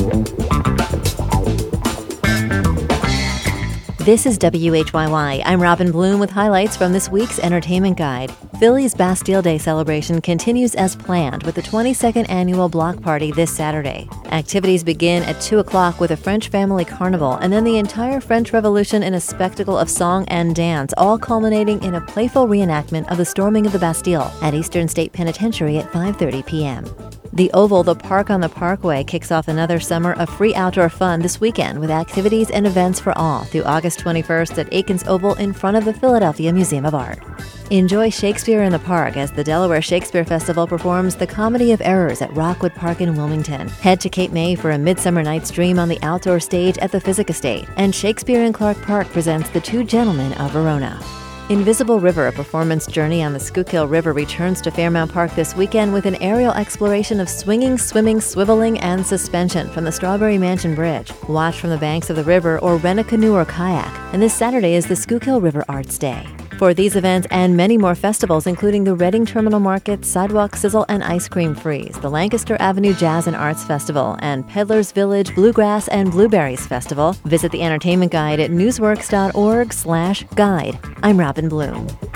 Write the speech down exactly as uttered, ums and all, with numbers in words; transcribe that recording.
This is W H Y Y. I'm Robin Bloom with highlights from this week's entertainment guide. Philly's Bastille Day celebration continues as planned with the twenty-second annual block party this Saturday. Activities begin at two o'clock with a French family carnival and then the entire French Revolution in a spectacle of song and dance, all culminating in a playful reenactment of the storming of the Bastille at Eastern State Penitentiary at five thirty p.m. The Oval, the park on the Parkway, kicks off another summer of free outdoor fun this weekend with activities and events for all through August twenty-first at Aikens Oval in front of the Philadelphia Museum of Art. Enjoy Shakespeare in the Park as the Delaware Shakespeare Festival performs The Comedy of Errors at Rockwood Park in Wilmington. Head to Cape May for a Midsummer Night's Dream on the outdoor stage at the Physic Estate. And Shakespeare in Clark Park presents The Two Gentlemen of Verona. Invisible River, a performance journey on the Schuylkill River, returns to Fairmount Park this weekend with an aerial exploration of swinging, swimming, swiveling, and suspension from the Strawberry Mansion Bridge. Watch from the banks of the river or rent a canoe or kayak. And this Saturday is the Schuylkill River Arts Day. For these events and many more festivals, including the Reading Terminal Market, Sidewalk Sizzle and Ice Cream Freeze, the Lancaster Avenue Jazz and Arts Festival, and Peddlers Village Bluegrass and Blueberries Festival, visit the entertainment guide at newsworks dot org slash guide. I'm Robin Bloom.